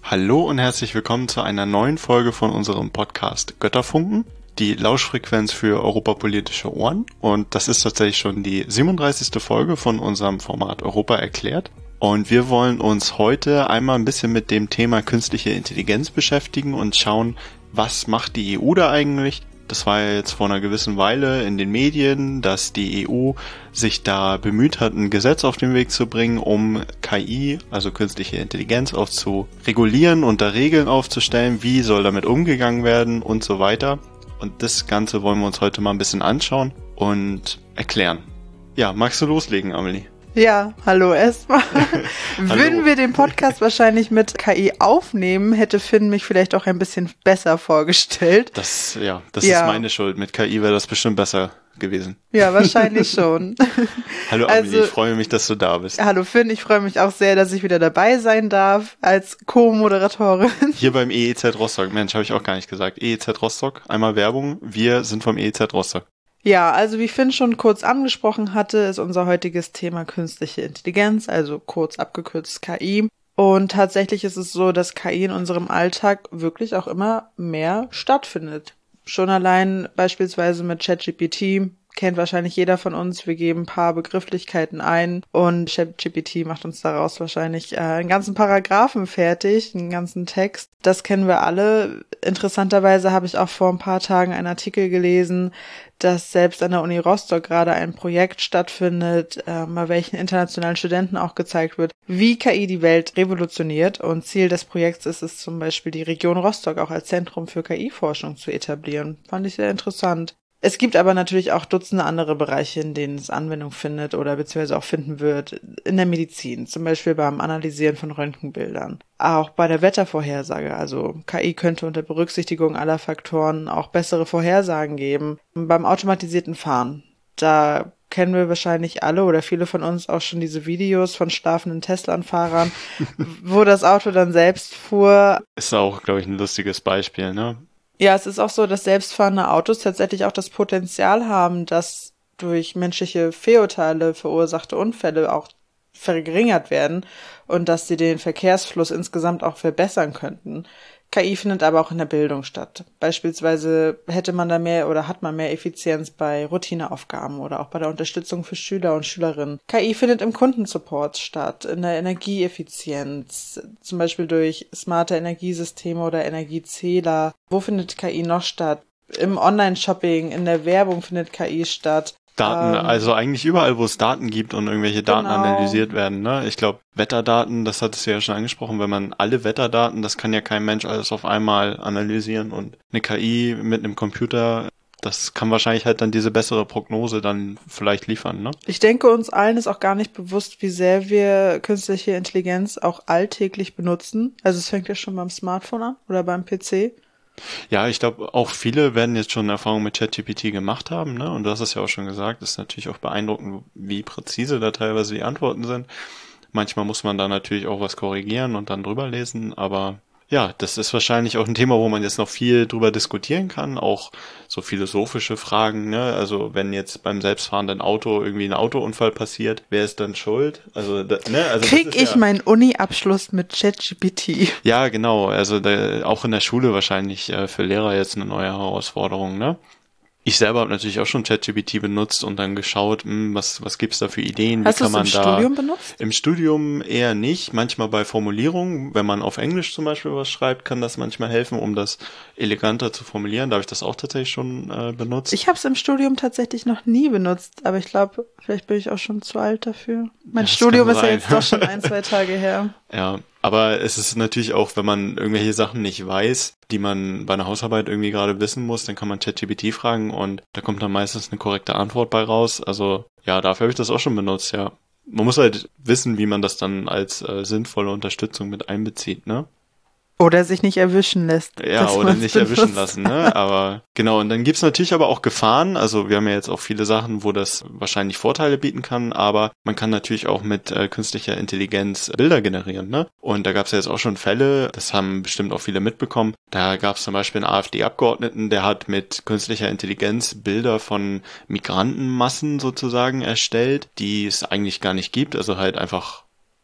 Hallo und herzlich willkommen zu einer neuen Folge von unserem Podcast Götterfunken, die Lauschfrequenz für europapolitische Ohren. Und das ist tatsächlich schon die 37. Folge von unserem Format Europa erklärt. Und wir wollen uns heute einmal ein bisschen mit dem Thema künstliche Intelligenz beschäftigen und schauen, was macht die EU da eigentlich? Das war ja jetzt vor einer gewissen Weile in den Medien, dass die EU sich da bemüht hat, ein Gesetz auf den Weg zu bringen, um KI, also künstliche Intelligenz, auch zu regulieren und da Regeln aufzustellen, wie soll damit umgegangen werden und so weiter. Und das Ganze wollen wir uns heute mal ein bisschen anschauen und erklären. Ja, magst du loslegen, Amelie? Ja, hallo erstmal. Hallo. Würden wir den Podcast wahrscheinlich mit KI aufnehmen, hätte Finn mich vielleicht auch ein bisschen besser vorgestellt. Das ist meine Schuld. Mit KI wäre das bestimmt besser gewesen. Ja, wahrscheinlich schon. Hallo Amelie, ich freue mich, dass du da bist. Hallo Finn, ich freue mich auch sehr, dass ich wieder dabei sein darf als Co-Moderatorin. Hier beim EEZ Rostock. Mensch, habe ich auch gar nicht gesagt. EEZ Rostock, einmal Werbung. Wir sind vom EEZ Rostock. Ja, also wie Finn schon kurz angesprochen hatte, ist unser heutiges Thema künstliche Intelligenz, also kurz abgekürzt KI. Und tatsächlich ist es so, dass KI in unserem Alltag wirklich auch immer mehr stattfindet. Schon allein beispielsweise mit ChatGPT kennt wahrscheinlich jeder von uns. Wir geben ein paar Begrifflichkeiten ein und ChatGPT macht uns daraus wahrscheinlich einen ganzen Paragraphen fertig, einen ganzen Text. Das kennen wir alle. Interessanterweise habe ich auch vor ein paar Tagen einen Artikel gelesen, dass selbst an der Uni Rostock gerade ein Projekt stattfindet, bei welchen internationalen Studenten auch gezeigt wird, wie KI die Welt revolutioniert. Und Ziel des Projekts ist es zum Beispiel, die Region Rostock auch als Zentrum für KI-Forschung zu etablieren. Fand ich sehr interessant. Es gibt aber natürlich auch Dutzende andere Bereiche, in denen es Anwendung findet oder beziehungsweise auch finden wird. In der Medizin, zum Beispiel beim Analysieren von Röntgenbildern. Auch bei der Wettervorhersage, also KI könnte unter Berücksichtigung aller Faktoren auch bessere Vorhersagen geben. Beim automatisierten Fahren, da kennen wir wahrscheinlich alle oder viele von uns auch schon diese Videos von schlafenden Tesla-Fahrern, wo das Auto dann selbst fuhr. Ist auch, glaube ich, ein lustiges Beispiel, ne? Ja, es ist auch so, dass selbstfahrende Autos tatsächlich auch das Potenzial haben, dass durch menschliche Fehlurteile verursachte Unfälle auch verringert werden und dass sie den Verkehrsfluss insgesamt auch verbessern könnten. KI findet aber auch in der Bildung statt. Beispielsweise hätte man da mehr oder hat man mehr Effizienz bei Routineaufgaben oder auch bei der Unterstützung für Schüler und Schülerinnen. KI findet im Kundensupport statt, in der Energieeffizienz, zum Beispiel durch smarte Energiesysteme oder Energiezähler. Wo findet KI noch statt? Im Online-Shopping, in der Werbung findet KI statt. Daten, also eigentlich überall, wo es Daten gibt und irgendwelche Daten analysiert werden, ne? Ich glaube, Wetterdaten, das hattest du ja schon angesprochen, wenn man alle Wetterdaten, das kann ja kein Mensch alles auf einmal analysieren und eine KI mit einem Computer, das kann wahrscheinlich halt dann diese bessere Prognose dann vielleicht liefern, ne? Ich denke, uns allen ist auch gar nicht bewusst, wie sehr wir künstliche Intelligenz auch alltäglich benutzen. Also es fängt ja schon beim Smartphone an oder beim PC. Ja, ich glaube, auch viele werden jetzt schon Erfahrungen mit ChatGPT gemacht haben, ne? Und du hast es ja auch schon gesagt, ist natürlich auch beeindruckend, wie präzise da teilweise die Antworten sind. Manchmal muss man da natürlich auch was korrigieren und dann drüber lesen, aber ja, das ist wahrscheinlich auch ein Thema, wo man jetzt noch viel drüber diskutieren kann, auch so philosophische Fragen, ne? Also wenn jetzt beim selbstfahrenden Auto irgendwie ein Autounfall passiert, wer ist dann schuld? Also, krieg ich meinen Uni-Abschluss mit ChatGPT? Ja, genau. Also auch in der Schule wahrscheinlich für Lehrer jetzt eine neue Herausforderung, ne? Ich selber habe natürlich auch schon ChatGPT benutzt und dann geschaut, was gibt's da für Ideen, wie kann man da... Hast du es im Studium benutzt? Im Studium eher nicht, manchmal bei Formulierungen, wenn man auf Englisch zum Beispiel was schreibt, kann das manchmal helfen, um das eleganter zu formulieren. Da habe ich das auch tatsächlich schon benutzt. Ich habe es im Studium tatsächlich noch nie benutzt, aber ich glaube, vielleicht bin ich auch schon zu alt dafür. Mein Studium ist ja jetzt doch schon 1-2 Tage her. Ja, aber es ist natürlich auch, wenn man irgendwelche Sachen nicht weiß, die man bei einer Hausarbeit irgendwie gerade wissen muss, dann kann man ChatGPT fragen und da kommt dann meistens eine korrekte Antwort bei raus. Also ja, dafür habe ich das auch schon benutzt, ja. Man muss halt wissen, wie man das dann als sinnvolle Unterstützung mit einbezieht, ne? Oder sich nicht erwischen lässt. Ja, oder nicht erwischen lassen, ne? Aber genau, und dann gibt's natürlich aber auch Gefahren. Also wir haben ja jetzt auch viele Sachen, wo das wahrscheinlich Vorteile bieten kann, aber man kann natürlich auch mit künstlicher Intelligenz Bilder generieren, ne? Und da gab's ja jetzt auch schon Fälle, das haben bestimmt auch viele mitbekommen. Da gab's zum Beispiel einen AfD-Abgeordneten, der hat mit künstlicher Intelligenz Bilder von Migrantenmassen sozusagen erstellt, die es eigentlich gar nicht gibt. Also halt einfach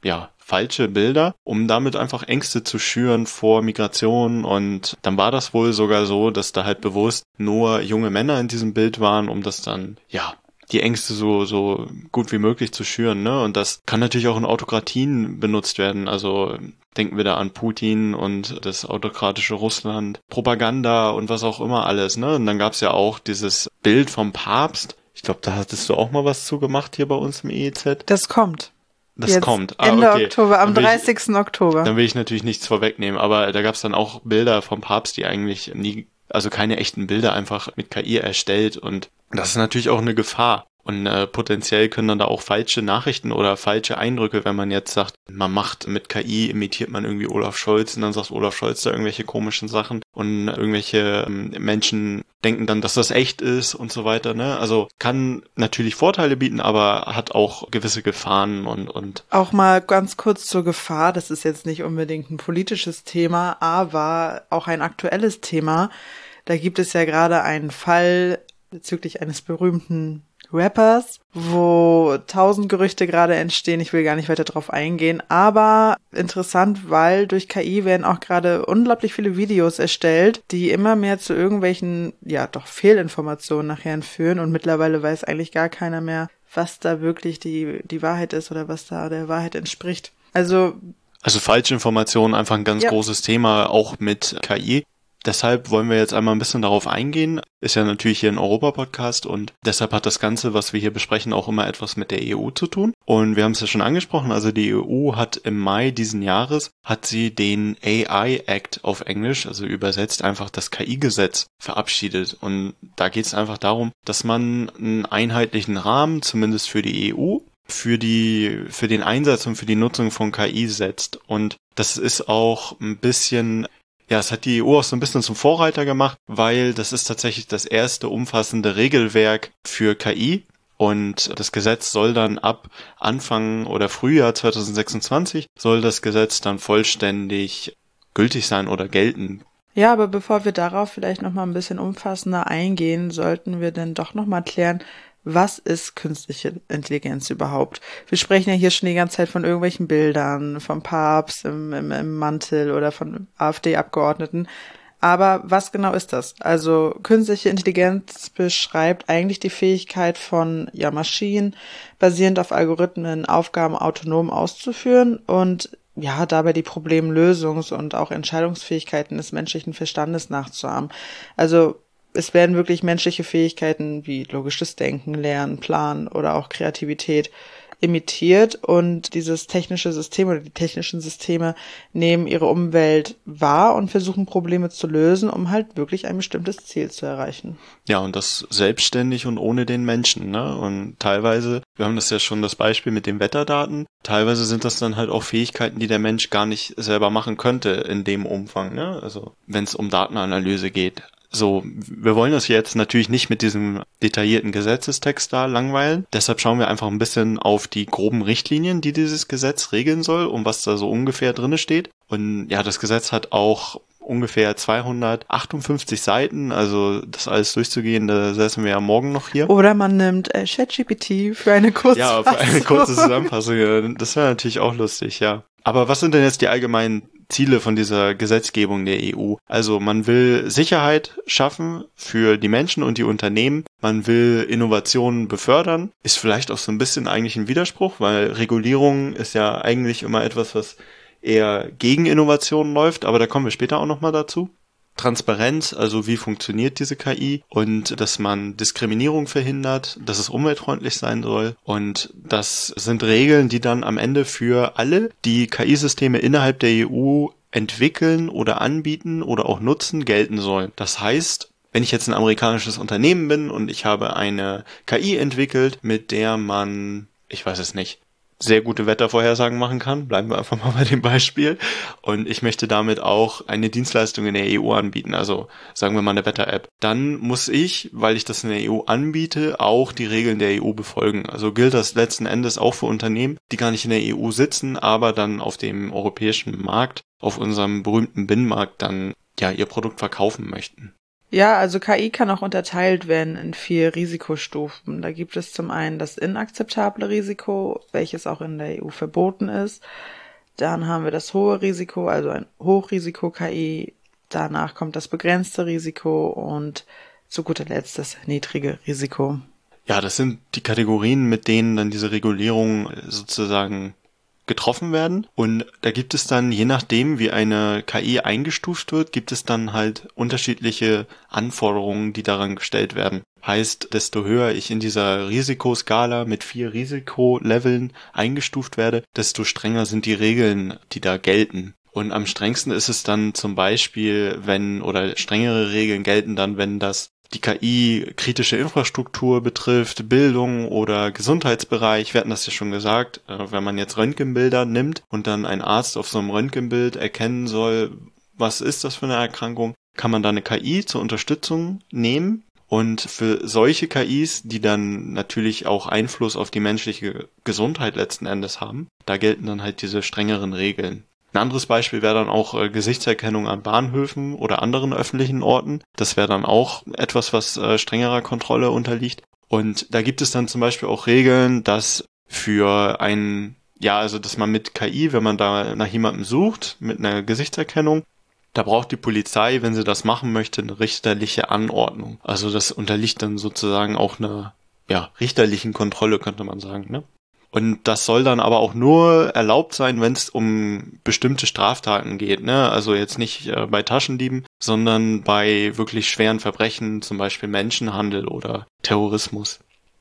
falsche Bilder, um damit einfach Ängste zu schüren vor Migration. Und dann war das wohl sogar so, dass da halt bewusst nur junge Männer in diesem Bild waren, um das dann, ja, die Ängste so gut wie möglich zu schüren, ne? Und das kann natürlich auch in Autokratien benutzt werden. Also denken wir da an Putin und das autokratische Russland, Propaganda und was auch immer alles, ne? Und dann gab's ja auch dieses Bild vom Papst. Ich glaube, da hattest du auch mal was zu gemacht hier bei uns im EEZ. Das kommt. Das Jetzt kommt. Ende Okay. Oktober, am 30. Oktober. Dann will ich natürlich nichts vorwegnehmen, aber da gab's dann auch Bilder vom Papst, die eigentlich nie, also keine echten Bilder, einfach mit KI erstellt, und das ist natürlich auch eine Gefahr. Und potenziell können dann da auch falsche Nachrichten oder falsche Eindrücke, wenn man jetzt sagt, man macht mit KI, imitiert man irgendwie Olaf Scholz, und dann sagt Olaf Scholz da irgendwelche komischen Sachen und irgendwelche Menschen denken dann, dass das echt ist und so weiter, ne? Also kann natürlich Vorteile bieten, aber hat auch gewisse Gefahren und Auch mal ganz kurz zur Gefahr, das ist jetzt nicht unbedingt ein politisches Thema, aber auch ein aktuelles Thema. Da gibt es ja gerade einen Fall bezüglich eines berühmten Rappers, wo 1000 Gerüchte gerade entstehen. Ich will gar nicht weiter drauf eingehen, aber interessant, weil durch KI werden auch gerade unglaublich viele Videos erstellt, die immer mehr zu irgendwelchen, ja doch Fehlinformationen nachher führen, und mittlerweile weiß eigentlich gar keiner mehr, was da wirklich die Wahrheit ist oder was da der Wahrheit entspricht. Also Falschinformationen, einfach ein ganz großes Thema, auch mit KI. Deshalb wollen wir jetzt einmal ein bisschen darauf eingehen. Ist ja natürlich hier ein Europa-Podcast, und deshalb hat das Ganze, was wir hier besprechen, auch immer etwas mit der EU zu tun. Und wir haben es ja schon angesprochen, also die EU hat im Mai diesen Jahres, hat sie den AI Act auf Englisch, also übersetzt einfach das KI-Gesetz, verabschiedet. Und da geht es einfach darum, dass man einen einheitlichen Rahmen, zumindest für die EU, für den Einsatz und für die Nutzung von KI setzt. Und das ist auch ein bisschen, ja, es hat die EU auch so ein bisschen zum Vorreiter gemacht, weil das ist tatsächlich das erste umfassende Regelwerk für KI, und das Gesetz soll dann ab Anfang oder Frühjahr 2026 soll das Gesetz dann vollständig gültig sein oder gelten. ja, aber bevor wir darauf vielleicht nochmal ein bisschen umfassender eingehen, sollten wir dann doch nochmal klären, was ist künstliche Intelligenz überhaupt? Wir sprechen ja hier schon die ganze Zeit von irgendwelchen Bildern, vom Papst im Mantel oder von AfD-Abgeordneten. Aber was genau ist das? Also künstliche Intelligenz beschreibt eigentlich die Fähigkeit von Maschinen, basierend auf Algorithmen, Aufgaben autonom auszuführen und dabei die Problemlösungs- und auch Entscheidungsfähigkeiten des menschlichen Verstandes nachzuahmen. Also es werden wirklich menschliche Fähigkeiten wie logisches Denken, Lernen, Planen oder auch Kreativität imitiert, und dieses technische System oder die technischen Systeme nehmen ihre Umwelt wahr und versuchen Probleme zu lösen, um halt wirklich ein bestimmtes Ziel zu erreichen. Ja, und das selbstständig und ohne den Menschen, ne? Und teilweise, wir haben das ja schon das Beispiel mit den Wetterdaten, teilweise sind das dann halt auch Fähigkeiten, die der Mensch gar nicht selber machen könnte in dem Umfang, ne? Also wenn es um Datenanalyse geht. So, wir wollen das jetzt natürlich nicht mit diesem detaillierten Gesetzestext da langweilen. Deshalb schauen wir einfach ein bisschen auf die groben Richtlinien, die dieses Gesetz regeln soll und was da so ungefähr drinne steht. Und ja, das Gesetz hat auch ungefähr 258 Seiten, also das alles durchzugehen, da säßen wir ja morgen noch hier. Oder man nimmt ChatGPT für eine Kurzfassung. Ja, für eine kurze Zusammenfassung, das wäre natürlich auch lustig, ja. Aber was sind denn jetzt die allgemeinen Ziele von dieser Gesetzgebung der EU? Also man will Sicherheit schaffen für die Menschen und die Unternehmen, man will Innovationen befördern, ist vielleicht auch so ein bisschen eigentlich ein Widerspruch, weil Regulierung ist ja eigentlich immer etwas, was eher gegen Innovationen läuft, aber da kommen wir später auch nochmal dazu. Transparenz, also wie funktioniert diese KI, und dass man Diskriminierung verhindert, dass es umweltfreundlich sein soll, und das sind Regeln, die dann am Ende für alle, die KI-Systeme innerhalb der EU entwickeln oder anbieten oder auch nutzen, gelten sollen. Das heißt, wenn ich jetzt ein amerikanisches Unternehmen bin und ich habe eine KI entwickelt, mit der man, ich weiß es nicht, sehr gute Wettervorhersagen machen kann, bleiben wir einfach mal bei dem Beispiel, und ich möchte damit auch eine Dienstleistung in der EU anbieten, also sagen wir mal eine Wetter-App, dann muss ich, weil ich das in der EU anbiete, auch die Regeln der EU befolgen. Also gilt das letzten Endes auch für Unternehmen, die gar nicht in der EU sitzen, aber dann auf dem europäischen Markt, auf unserem berühmten Binnenmarkt dann ja ihr Produkt verkaufen möchten. Ja, also KI kann auch unterteilt werden in 4 Risikostufen. Da gibt es zum einen das inakzeptable Risiko, welches auch in der EU verboten ist. Dann haben wir das hohe Risiko, also ein Hochrisiko-KI. Danach kommt das begrenzte Risiko und zu guter Letzt das niedrige Risiko. Ja, das sind die Kategorien, mit denen dann diese Regulierungen sozusagen getroffen werden. Und da gibt es dann, je nachdem, wie eine KI eingestuft wird, gibt es dann halt unterschiedliche Anforderungen, die daran gestellt werden. Heißt, desto höher ich in dieser Risikoskala mit 4 Risikoleveln eingestuft werde, desto strenger sind die Regeln, die da gelten. Und am strengsten ist es dann zum Beispiel, oder strengere Regeln gelten dann, wenn das die KI kritische Infrastruktur betrifft, Bildung oder Gesundheitsbereich. Wir hatten das ja schon gesagt, wenn man jetzt Röntgenbilder nimmt und dann ein Arzt auf so einem Röntgenbild erkennen soll, was ist das für eine Erkrankung, kann man da eine KI zur Unterstützung nehmen. Und für solche KIs, die dann natürlich auch Einfluss auf die menschliche Gesundheit letzten Endes haben, da gelten dann halt diese strengeren Regeln. Ein anderes Beispiel wäre dann auch Gesichtserkennung an Bahnhöfen oder anderen öffentlichen Orten. Das wäre dann auch etwas, was strengerer Kontrolle unterliegt. Und da gibt es dann zum Beispiel auch Regeln, dass dass man mit KI, wenn man da nach jemandem sucht, mit einer Gesichtserkennung, da braucht die Polizei, wenn sie das machen möchte, eine richterliche Anordnung. Also das unterliegt dann sozusagen auch einer richterlichen Kontrolle, könnte man sagen, ne? Und das soll dann aber auch nur erlaubt sein, wenn es um bestimmte Straftaten geht, ne? Also jetzt nicht bei Taschendieben, sondern bei wirklich schweren Verbrechen, zum Beispiel Menschenhandel oder Terrorismus.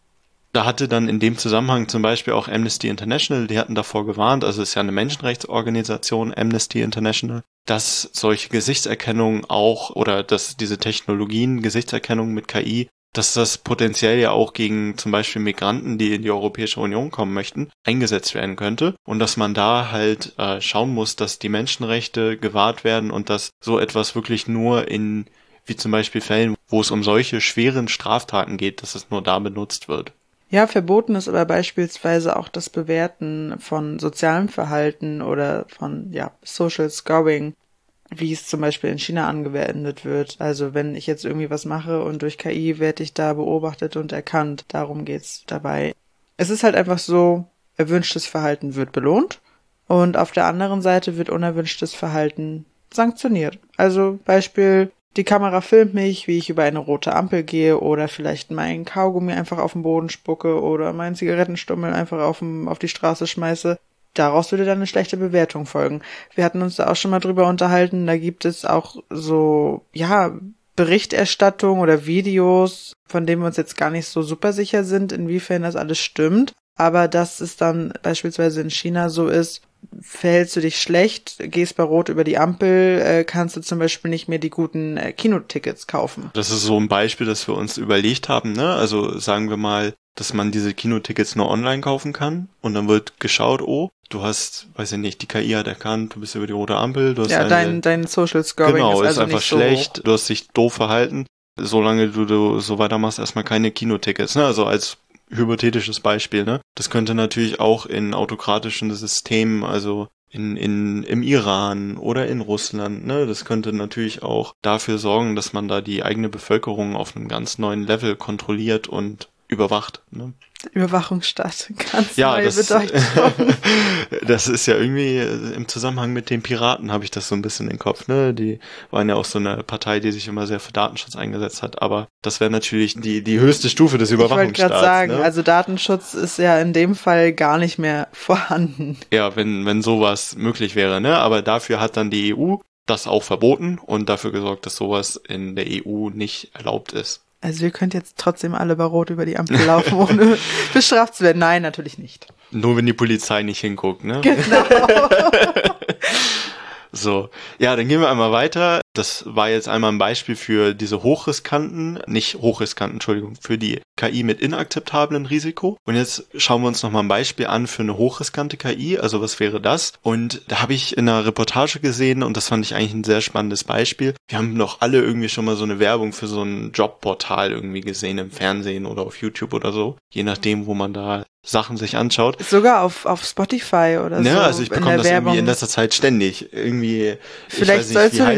Da hatte dann in dem Zusammenhang zum Beispiel auch Amnesty International, die hatten davor gewarnt, also es ist ja eine Menschenrechtsorganisation, Amnesty International, dass solche Gesichtserkennung dass diese Technologien, Gesichtserkennung mit KI, dass das potenziell ja auch gegen zum Beispiel Migranten, die in die Europäische Union kommen möchten, eingesetzt werden könnte und dass man da halt schauen muss, dass die Menschenrechte gewahrt werden und dass so etwas wirklich nur wie zum Beispiel Fällen, wo es um solche schweren Straftaten geht, dass es nur da benutzt wird. Ja, verboten ist aber beispielsweise auch das Bewerten von sozialem Verhalten oder von Social Scoring, wie es zum Beispiel in China angewendet wird. Also wenn ich jetzt irgendwie was mache und durch KI werde ich da beobachtet und erkannt, darum geht's dabei. Es ist halt einfach so, erwünschtes Verhalten wird belohnt und auf der anderen Seite wird unerwünschtes Verhalten sanktioniert. Also Beispiel, die Kamera filmt mich, wie ich über eine rote Ampel gehe oder vielleicht meinen Kaugummi einfach auf den Boden spucke oder meinen Zigarettenstummel einfach auf die Straße schmeiße. Daraus würde dann eine schlechte Bewertung folgen. Wir hatten uns da auch schon mal drüber unterhalten, da gibt es auch so, Berichterstattung oder Videos, von denen wir uns jetzt gar nicht so super sicher sind, inwiefern das alles stimmt. Aber dass es dann beispielsweise in China so ist, verhältst du dich schlecht, gehst bei Rot über die Ampel, kannst du zum Beispiel nicht mehr die guten Kinotickets kaufen. Das ist so ein Beispiel, das wir uns überlegt haben, ne? Also sagen wir mal, dass man diese Kinotickets nur online kaufen kann und dann wird geschaut, du hast, weiß ich nicht, die KI hat erkannt, du bist über die rote Ampel, du hast dein Social Scoring ist also einfach nicht schlecht, so du hast dich doof verhalten, solange du so weitermachst, erstmal keine Kinotickets, ne? Also als hypothetisches Beispiel, ne? Das könnte natürlich auch in autokratischen Systemen, also im Iran oder in Russland, ne? Das könnte natürlich auch dafür sorgen, dass man da die eigene Bevölkerung auf einem ganz neuen Level kontrolliert und überwacht, ne? Überwachungsstaat, ganz neue Bedeutung. Das ist ja irgendwie im Zusammenhang mit den Piraten, habe ich das so ein bisschen im Kopf, ne? Die waren ja auch so eine Partei, die sich immer sehr für Datenschutz eingesetzt hat, aber das wäre natürlich die höchste Stufe des Überwachungsstaats. Ich wollte gerade sagen, ne? Also Datenschutz ist ja in dem Fall gar nicht mehr vorhanden. Ja, wenn sowas möglich wäre, ne? Aber dafür hat dann die EU das auch verboten und dafür gesorgt, dass sowas in der EU nicht erlaubt ist. Also ihr könnt jetzt trotzdem alle bei Rot über die Ampel laufen, ohne bestraft zu werden. Nein, natürlich nicht. Nur wenn die Polizei nicht hinguckt, ne? Genau. So, ja, dann gehen wir einmal weiter. Das war jetzt einmal ein Beispiel für diese für die KI mit inakzeptablem Risiko. Und jetzt schauen wir uns nochmal ein Beispiel an für eine hochriskante KI. Also was wäre das? Und da habe ich in einer Reportage gesehen und das fand ich eigentlich ein sehr spannendes Beispiel. Wir haben doch alle irgendwie schon mal so eine Werbung für so ein Jobportal irgendwie gesehen im Fernsehen oder auf YouTube oder so. Je nachdem, wo man da Sachen sich anschaut. Sogar auf Spotify oder so. Ja, also ich bekomme das irgendwie in letzter Zeit ständig. Irgendwie. Vielleicht sollst du den Job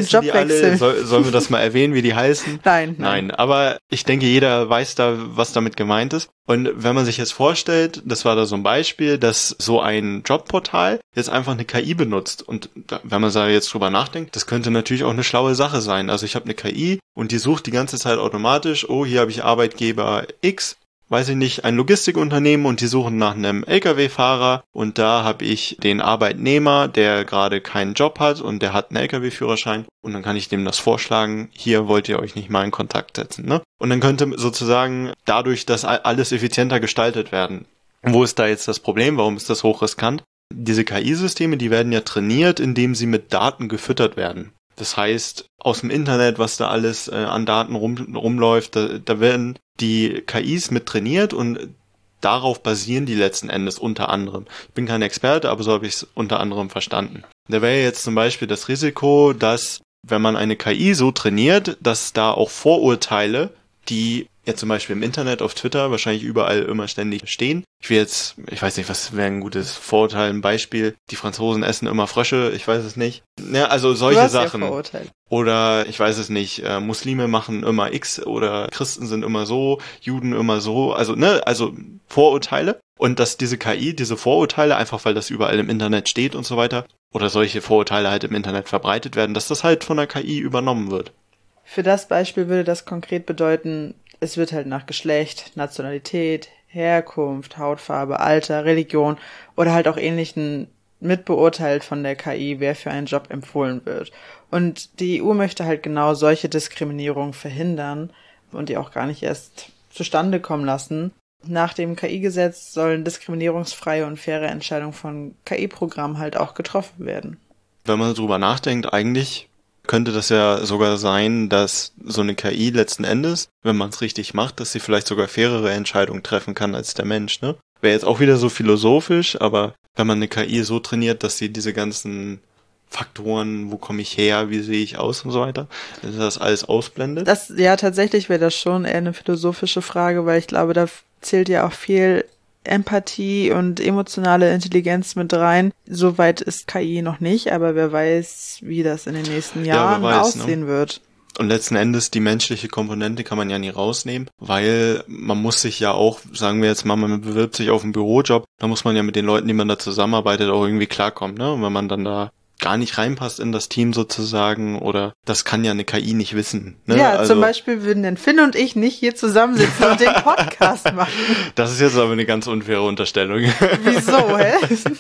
alle, sollen wir das mal erwähnen, wie die heißen? Nein. Aber ich denke, jeder weiß da, was damit gemeint ist. Und wenn man sich jetzt vorstellt, das war da so ein Beispiel, dass so ein Jobportal jetzt einfach eine KI benutzt. Und wenn man da jetzt drüber nachdenkt, das könnte natürlich auch eine schlaue Sache sein. Also ich habe eine KI und die sucht die ganze Zeit automatisch, oh, hier habe ich Arbeitgeber X, weiß ich nicht, ein Logistikunternehmen und die suchen nach einem LKW-Fahrer und da habe ich den Arbeitnehmer, der gerade keinen Job hat und der hat einen LKW-Führerschein und dann kann ich dem das vorschlagen, hier wollt ihr euch nicht mal in Kontakt setzen, ne? Und dann könnte sozusagen dadurch das alles effizienter gestaltet werden. Wo ist da jetzt das Problem? Warum ist das hochriskant? Diese KI-Systeme, die werden ja trainiert, indem sie mit Daten gefüttert werden. Das heißt, aus dem Internet, was da alles an Daten rumläuft, da werden die KIs mit trainiert und darauf basieren die letzten Endes unter anderem. Ich bin kein Experte, aber so habe ich es unter anderem verstanden. Da wäre jetzt zum Beispiel das Risiko, dass, wenn man eine KI so trainiert, dass da auch Vorurteile, die ja zum Beispiel im Internet, auf Twitter, wahrscheinlich überall immer ständig stehen. Ich weiß nicht, was wäre ein gutes Vorurteil, ein Beispiel. Die Franzosen essen immer Frösche, ich weiß es nicht. Ja, also solche Sachen. Ja, oder ich weiß es nicht, Muslime machen immer X oder Christen sind immer so, Juden immer so. Also Vorurteile. Und dass diese KI, diese Vorurteile, einfach weil das überall im Internet steht und so weiter, oder solche Vorurteile halt im Internet verbreitet werden, dass das halt von der KI übernommen wird. Für das Beispiel würde das konkret bedeuten, es wird halt nach Geschlecht, Nationalität, Herkunft, Hautfarbe, Alter, Religion oder halt auch Ähnlichen mitbeurteilt von der KI, wer für einen Job empfohlen wird. Und die EU möchte halt genau solche Diskriminierung verhindern und die auch gar nicht erst zustande kommen lassen. Nach dem KI-Gesetz sollen diskriminierungsfreie und faire Entscheidungen von KI-Programmen halt auch getroffen werden. Wenn man drüber nachdenkt, eigentlich könnte das ja sogar sein, dass so eine KI letzten Endes, wenn man es richtig macht, dass sie vielleicht sogar fairere Entscheidungen treffen kann als der Mensch, ne? Wäre jetzt auch wieder so philosophisch, aber wenn man eine KI so trainiert, dass sie diese ganzen Faktoren, wo komme ich her, wie sehe ich aus und so weiter, dass das alles ausblendet? Tatsächlich wäre das schon eher eine philosophische Frage, weil ich glaube, da zählt ja auch viel Empathie und emotionale Intelligenz mit rein. Soweit ist KI noch nicht, aber wer weiß, wie das in den nächsten Jahren aussehen wird. Und letzten Endes, die menschliche Komponente kann man ja nie rausnehmen, weil man muss sich ja auch, sagen wir jetzt mal, man bewirbt sich auf einen Bürojob, da muss man ja mit den Leuten, die man da zusammenarbeitet, auch irgendwie klarkommen, ne? Und wenn man dann da gar nicht reinpasst in das Team sozusagen, oder das kann ja eine KI nicht wissen. Ne? Ja, also, zum Beispiel würden denn Finn und ich nicht hier zusammensitzen und den Podcast machen. Das ist jetzt aber eine ganz unfaire Unterstellung. Wieso, hä?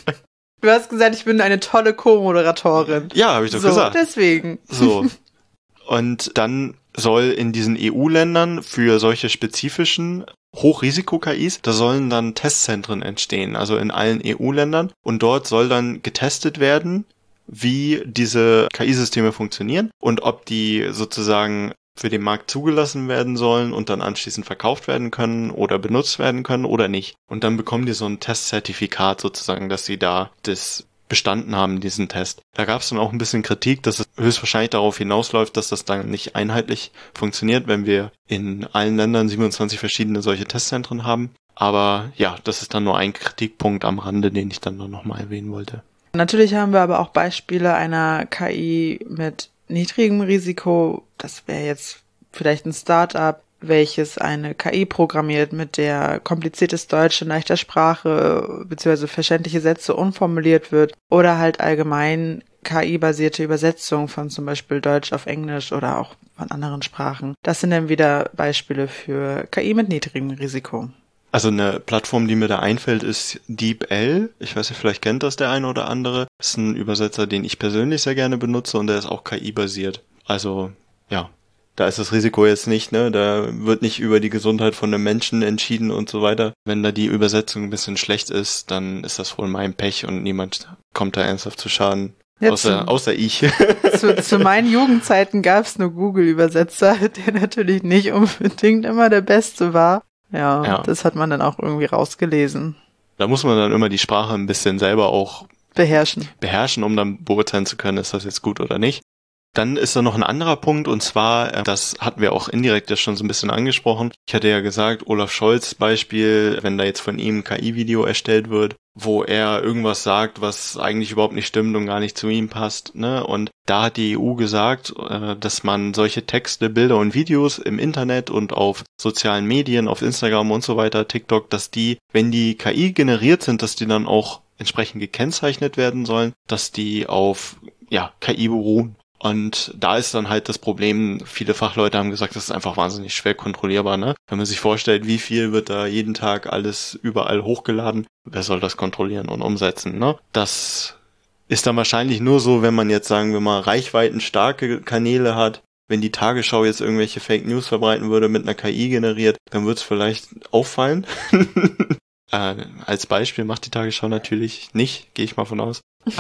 Du hast gesagt, ich bin eine tolle Co-Moderatorin. Ja, habe ich doch gesagt. Deswegen. So. Und dann soll in diesen EU-Ländern für solche spezifischen Hochrisiko-KIs, da sollen dann Testzentren entstehen, also in allen EU-Ländern. Und dort soll dann getestet werden, wie diese KI-Systeme funktionieren und ob die sozusagen für den Markt zugelassen werden sollen und dann anschließend verkauft werden können oder benutzt werden können oder nicht. Und dann bekommen die so ein Testzertifikat sozusagen, dass sie da das bestanden haben, diesen Test. Da gab es dann auch ein bisschen Kritik, dass es höchstwahrscheinlich darauf hinausläuft, dass das dann nicht einheitlich funktioniert, wenn wir in allen Ländern 27 verschiedene solche Testzentren haben. Aber ja, das ist dann nur ein Kritikpunkt am Rande, den ich dann noch mal erwähnen wollte. Natürlich haben wir aber auch Beispiele einer KI mit niedrigem Risiko. Das wäre jetzt vielleicht ein Start-up, welches eine KI programmiert, mit der kompliziertes Deutsch in leichter Sprache bzw. verständliche Sätze umformuliert wird. Oder halt allgemein KI-basierte Übersetzung von zum Beispiel Deutsch auf Englisch oder auch von anderen Sprachen. Das sind dann wieder Beispiele für KI mit niedrigem Risiko. Also eine Plattform, die mir da einfällt, ist DeepL. Ich weiß nicht, vielleicht kennt das der eine oder andere. Das ist ein Übersetzer, den ich persönlich sehr gerne benutze und der ist auch KI-basiert. Also, ja, da ist das Risiko jetzt nicht, ne? Da wird nicht über die Gesundheit von einem Menschen entschieden und so weiter. Wenn da die Übersetzung ein bisschen schlecht ist, dann ist das wohl mein Pech und niemand kommt da ernsthaft zu Schaden. Ja, außer ich. Zu meinen Jugendzeiten gab es nur Google-Übersetzer, der natürlich nicht unbedingt immer der Beste war. Ja, das hat man dann auch irgendwie rausgelesen. Da muss man dann immer die Sprache ein bisschen selber auch beherrschen, um dann beurteilen zu können, ist das jetzt gut oder nicht. Dann ist da noch ein anderer Punkt, und zwar, das hatten wir auch indirekt ja schon so ein bisschen angesprochen. Ich hatte ja gesagt, Olaf Scholz Beispiel, wenn da jetzt von ihm ein KI-Video erstellt wird, wo er irgendwas sagt, was eigentlich überhaupt nicht stimmt und gar nicht zu ihm passt, ne? Und da hat die EU gesagt, dass man solche Texte, Bilder und Videos im Internet und auf sozialen Medien, auf Instagram und so weiter, TikTok, dass die, wenn die KI generiert sind, dass die dann auch entsprechend gekennzeichnet werden sollen, dass die auf KI beruhen. Und da ist dann halt das Problem, viele Fachleute haben gesagt, das ist einfach wahnsinnig schwer kontrollierbar, ne? Wenn man sich vorstellt, wie viel wird da jeden Tag alles überall hochgeladen, wer soll das kontrollieren und umsetzen, ne? Das ist dann wahrscheinlich nur so, wenn man jetzt, sagen wir mal, reichweitenstarke Kanäle hat. Wenn die Tagesschau jetzt irgendwelche Fake News verbreiten würde, mit einer KI generiert, dann würde es vielleicht auffallen. Als Beispiel macht die Tagesschau natürlich nicht, gehe ich mal von aus.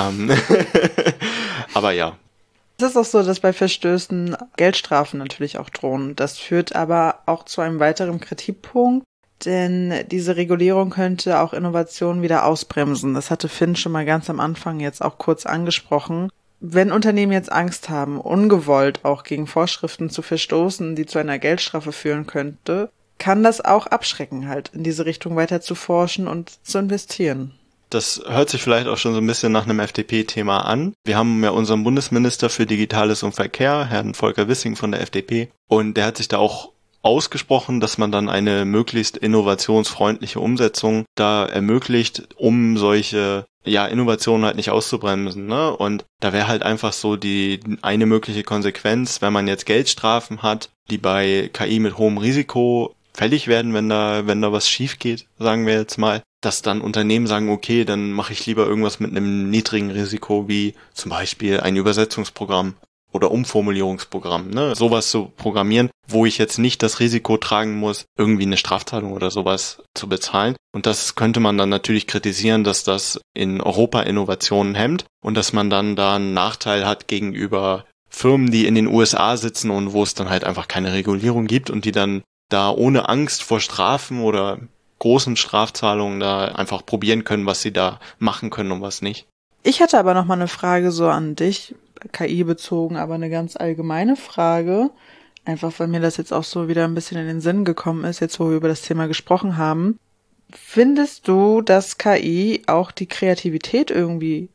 Aber ja. Es ist auch so, dass bei Verstößen Geldstrafen natürlich auch drohen. Das führt aber auch zu einem weiteren Kritikpunkt, denn diese Regulierung könnte auch Innovationen wieder ausbremsen. Das hatte Finn schon mal ganz am Anfang jetzt auch kurz angesprochen. Wenn Unternehmen jetzt Angst haben, ungewollt auch gegen Vorschriften zu verstoßen, die zu einer Geldstrafe führen könnte, kann das auch abschrecken, halt in diese Richtung weiter zu forschen und zu investieren. Das hört sich vielleicht auch schon so ein bisschen nach einem FDP-Thema an. Wir haben ja unseren Bundesminister für Digitales und Verkehr, Herrn Volker Wissing von der FDP, und der hat sich da auch ausgesprochen, dass man dann eine möglichst innovationsfreundliche Umsetzung da ermöglicht, um solche Innovationen halt nicht auszubremsen, ne? Und da wäre halt einfach so die eine mögliche Konsequenz, wenn man jetzt Geldstrafen hat, die bei KI mit hohem Risiko fällig werden, wenn da was schief geht, sagen wir jetzt mal, dass dann Unternehmen sagen, okay, dann mache ich lieber irgendwas mit einem niedrigen Risiko, wie zum Beispiel ein Übersetzungsprogramm oder Umformulierungsprogramm, ne? Sowas zu programmieren, wo ich jetzt nicht das Risiko tragen muss, irgendwie eine Strafzahlung oder sowas zu bezahlen. Und das könnte man dann natürlich kritisieren, dass das in Europa Innovationen hemmt und dass man dann da einen Nachteil hat gegenüber Firmen, die in den USA sitzen und wo es dann halt einfach keine Regulierung gibt und die dann da ohne Angst vor Strafen oder großen Strafzahlungen da einfach probieren können, was sie da machen können und was nicht. Ich hätte aber noch mal eine Frage so an dich, KI bezogen, aber eine ganz allgemeine Frage, einfach weil mir das jetzt auch so wieder ein bisschen in den Sinn gekommen ist, jetzt wo wir über das Thema gesprochen haben. Findest du, dass KI auch die Kreativität irgendwie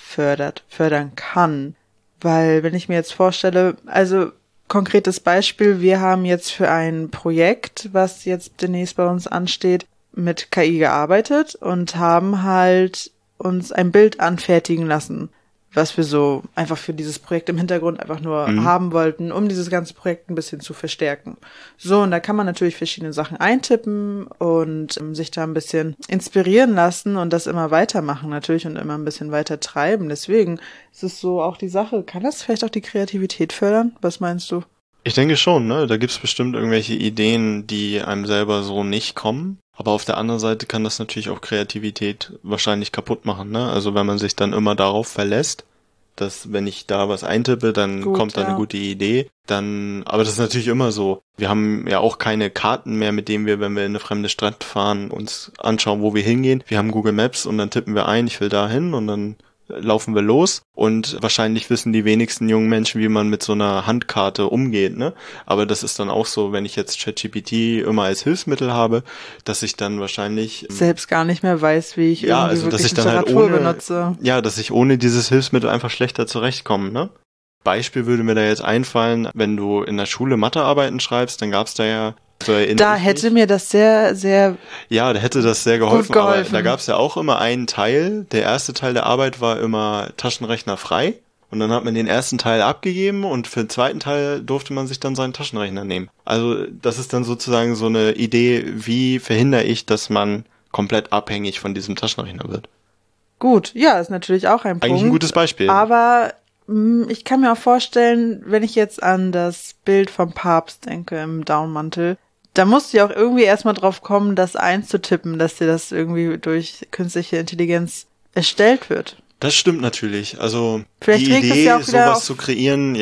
fördern kann? Weil, wenn ich mir jetzt vorstelle, also konkretes Beispiel, wir haben jetzt für ein Projekt, was jetzt demnächst bei uns ansteht, mit KI gearbeitet und haben halt uns ein Bild anfertigen lassen, was wir so einfach für dieses Projekt im Hintergrund einfach nur haben wollten, um dieses ganze Projekt ein bisschen zu verstärken. So, und da kann man natürlich verschiedene Sachen eintippen und sich da ein bisschen inspirieren lassen und das immer weitermachen natürlich und immer ein bisschen weiter treiben. Deswegen ist es so auch die Sache, kann das vielleicht auch die Kreativität fördern? Was meinst du? Ich denke schon, ne? Da gibt's bestimmt irgendwelche Ideen, die einem selber so nicht kommen. Aber auf der anderen Seite kann das natürlich auch Kreativität wahrscheinlich kaputt machen, ne? Also wenn man sich dann immer darauf verlässt, dass wenn ich da was eintippe, dann kommt da eine gute Idee. Aber das ist natürlich immer so. Wir haben ja auch keine Karten mehr, mit denen wir, wenn wir in eine fremde Stadt fahren, uns anschauen, wo wir hingehen. Wir haben Google Maps und dann tippen wir ein, ich will da hin und dann laufen wir los und wahrscheinlich wissen die wenigsten jungen Menschen, wie man mit so einer Handkarte umgeht, ne? Aber das ist dann auch so, wenn ich jetzt ChatGPT immer als Hilfsmittel habe, dass ich dann wahrscheinlich selbst gar nicht mehr weiß, wie ich irgendwie dass ich dann Literatur halt benutze. Ja, dass ich ohne dieses Hilfsmittel einfach schlechter zurechtkomme, ne? Beispiel würde mir da jetzt einfallen, wenn du in der Schule Mathearbeiten schreibst, dann gab's da ja da hätte mir das sehr, sehr da hätte das sehr geholfen. Aber da gab es ja auch immer einen Teil. Der erste Teil der Arbeit war immer Taschenrechner frei. Und dann hat man den ersten Teil abgegeben und für den zweiten Teil durfte man sich dann seinen Taschenrechner nehmen. Also das ist dann sozusagen so eine Idee, wie verhindere ich, dass man komplett abhängig von diesem Taschenrechner wird. Gut, ja, ist natürlich auch ein Punkt. Eigentlich ein gutes Beispiel. Aber ich kann mir auch vorstellen, wenn ich jetzt an das Bild vom Papst denke im Downmantel, da musst du ja auch irgendwie erstmal drauf kommen, das einzutippen, dass dir das irgendwie durch künstliche Intelligenz erstellt wird. Das stimmt natürlich. Also vielleicht die Idee, ja sowas zu kreieren,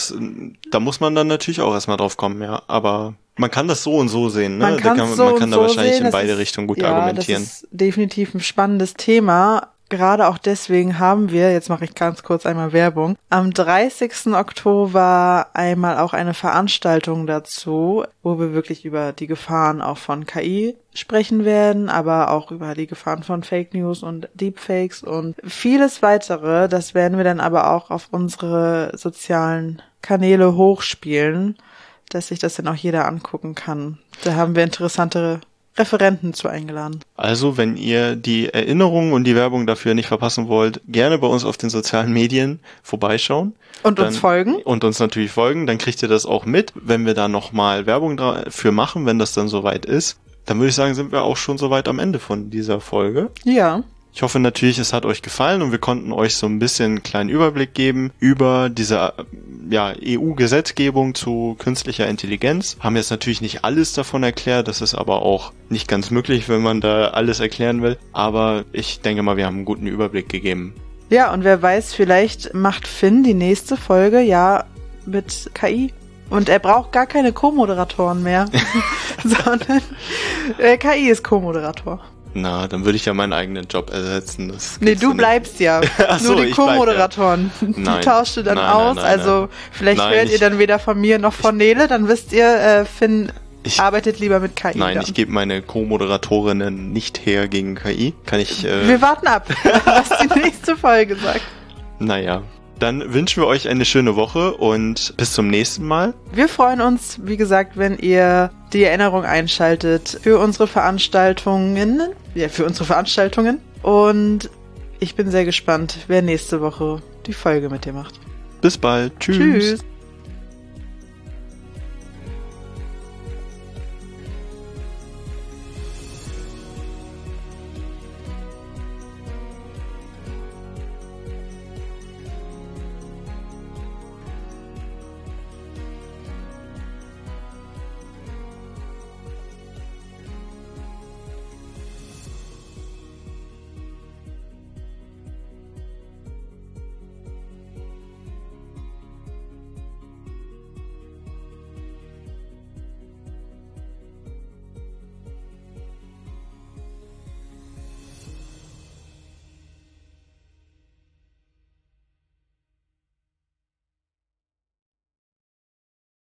da muss man dann natürlich auch erstmal drauf kommen, ja. Aber man kann das so und so sehen, ne? Man kann da wahrscheinlich in beide Richtungen gut argumentieren. Das ist definitiv ein spannendes Thema. gerade auch deswegen haben wir, jetzt mache ich ganz kurz einmal Werbung, am 30. Oktober einmal auch eine Veranstaltung dazu, wo wir wirklich über die Gefahren auch von KI sprechen werden, aber auch über die Gefahren von Fake News und Deepfakes und vieles weitere. Das werden wir dann aber auch auf unsere sozialen Kanäle hochspielen, dass sich das dann auch jeder angucken kann. Da haben wir interessante Referenten zu eingeladen. Also, wenn ihr die Erinnerungen und die Werbung dafür nicht verpassen wollt, gerne bei uns auf den sozialen Medien vorbeischauen. Und uns folgen. Und uns natürlich folgen, dann kriegt ihr das auch mit. Wenn wir da nochmal Werbung dafür machen, wenn das dann soweit ist, dann würde ich sagen, sind wir auch schon soweit am Ende von dieser Folge. Ja. Ich hoffe natürlich, es hat euch gefallen und wir konnten euch so ein bisschen einen kleinen Überblick geben über diese EU-Gesetzgebung zu künstlicher Intelligenz. Haben jetzt natürlich nicht alles davon erklärt, das ist aber auch nicht ganz möglich, wenn man da alles erklären will. Aber ich denke mal, wir haben einen guten Überblick gegeben. Ja, und wer weiß, vielleicht macht Finn die nächste Folge ja mit KI. Und er braucht gar keine Co-Moderatoren mehr, sondern KI ist Co-Moderator. Na, dann würde ich ja meinen eigenen Job ersetzen. Nee, du bleibst ja. So, nur die Co-Moderatoren. Die tauschst du dann aus. Also vielleicht hört ihr dann weder von mir noch von Nele. Dann wisst ihr, Finn arbeitet lieber mit KI. Nein, ich gebe meine Co-Moderatorinnen nicht her gegen KI. Wir warten ab, was die nächste Folge sagt. Naja. Dann wünschen wir euch eine schöne Woche und bis zum nächsten Mal. Wir freuen uns, wie gesagt, wenn ihr die Erinnerung einschaltet für unsere Veranstaltungen. Und ich bin sehr gespannt, wer nächste Woche die Folge mit dir macht. Bis bald. Tschüss. Tschüss.